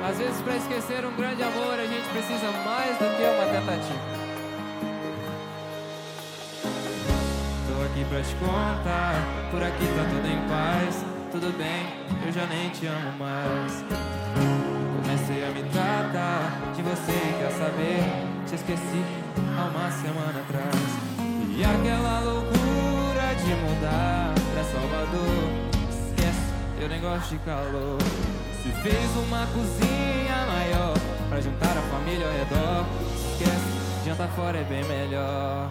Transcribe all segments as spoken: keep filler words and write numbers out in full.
Às vezes, pra esquecer um grande amor, a gente precisa mais do que uma tentativa. Tô aqui pra te contar, por aqui tá tudo em paz. Tudo bem, eu já nem te amo mais. Comecei a me tratar de você e quer saber, te esqueci há uma semana atrás. E aquela loucura de mudar pra Salvador, esquece, eu nem gosto de calor. Se fez uma cozinha maior pra juntar a família ao redor, esquece, janta fora é bem melhor.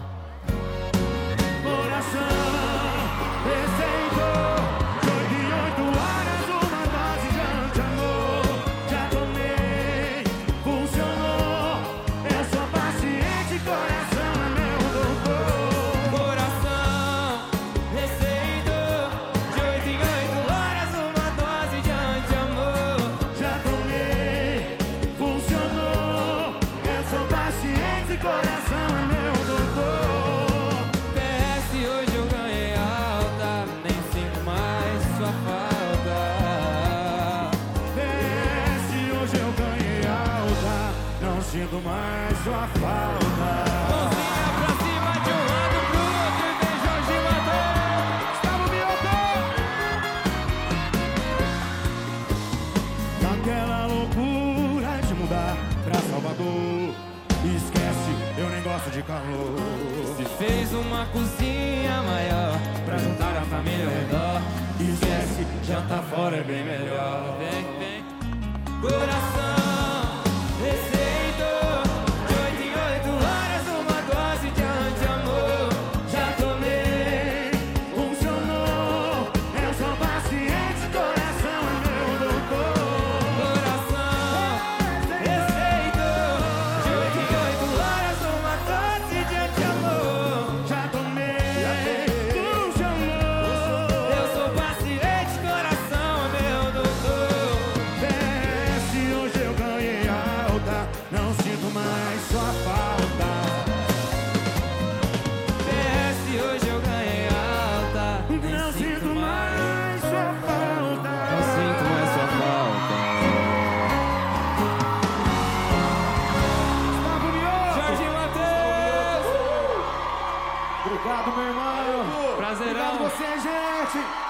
Coração receitou de oito em oito horas uma dose de anti-amor. Já tomei, funcionou. Eu sou paciente, coração é meu doutor. Coração receitou de oito em oito horas uma dose de anti-amor. Já tomei, funcionou. Eu sou paciente, coração é meu doutor. Hoje eu ganhei alta, nem sinto mais sua falta. Desce, hoje eu ganhei alta, não sinto mais sua falta. Mãozinha pra cima de um lado pro outro e vem Jorge Mateus. Gustavo Mioto. Naquela loucura de mudar pra Salvador, esquece, eu nem gosto de calor. Se fez uma cozinha maior pra juntar a família ao redor, esquece, janta fora é bem melhor. Vem, vem. Coração receitou de oito em oito horas uma dose de anti-amor. Já tomei, funcionou. Eu sou paciente, coração é meu doutor. Coração receitou de oito em oito horas uma dose de anti-amor. Já tomei, funcionou. Eu sou paciente, coração é meu doutor. Desce, hoje eu ganhei alta, não sinto mais sua falta. Desce, hoje eu ganhei alta, nem Não sinto mais sua falta. Não sinto mais sua falta. Gustavo Mioto. Jorge Mateus. Obrigado, meu irmão. Prazerão. Obrigado você, gente.